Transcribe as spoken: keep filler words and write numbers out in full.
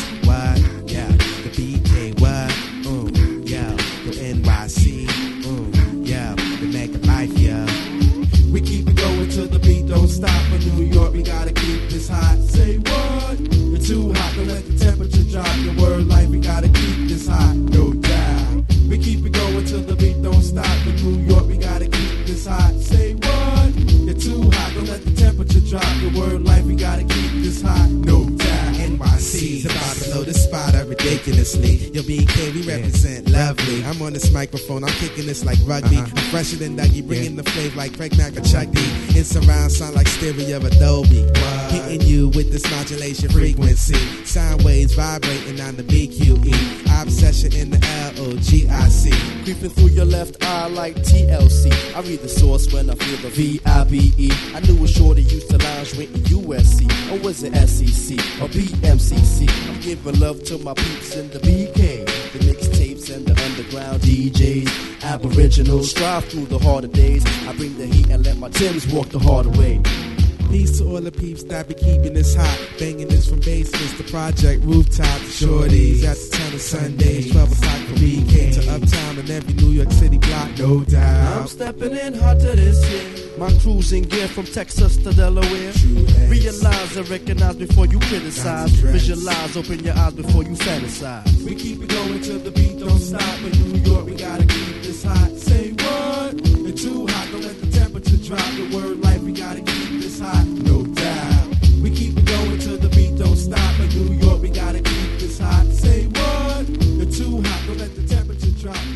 what? Yeah, the B K, what? Mm, yeah, the N Y C, mm, yeah, the mega life, yeah. We keep it going till the beat don't stop. For New York, we gotta keep this hot. Say what? You're too hot, don't let the temperature drop. Your word life, we gotta keep this hot, no doubt. We keep it going till the beat don't stop. For New York, we gotta keep this hot. Say what? You're too hot, don't let the temperature drop. Your word life, we gotta keep this hot, no doubt. N Y C's about to blow this spot up ridiculously. Yo, B K, we represent lovely. I'm on this microphone, I'm kicking this like rugby. Uh-huh. I'm fresher than Dougie, bringing the flavor like Craig Mack or Chuck D. In surround sound like stereo of Adobe. What? Hitting you with this modulation frequency. Sound waves vibrating on the B Q E. Obsession in the L O G I C. Creeping through your left eye like T L C. I read the source when I feel the V I B E. I knew a shorty used to lounge with U S C. Or was it S E C? Or B M C C? I'm giving love to my peeps in the B K. The mixtapes and the underground D Js. Aboriginals strive through the harder days. I bring the heat and let my Timbs walk the harder way. Peace to all the peeps that be keeping this hot. Banging this from basements to project rooftop. Shorties at the ten of Sundays, twelve o'clock from B K to Uptown and every New York City block, no doubt. I'm stepping in hot to this year. My cruising gear from Texas to Delaware. Realize and recognize before you criticize. Visualize, open your eyes before you fantasize. We keep it going till the beat don't stop. In New York, we gotta keep this hot. Say what? It's too hot, don't let the temperature drop. The word life, we gotta keep this hot, no doubt. We keep it going till the beat don't stop. In New York, we gotta keep this hot. Say what? It's too hot, don't let the temperature drop.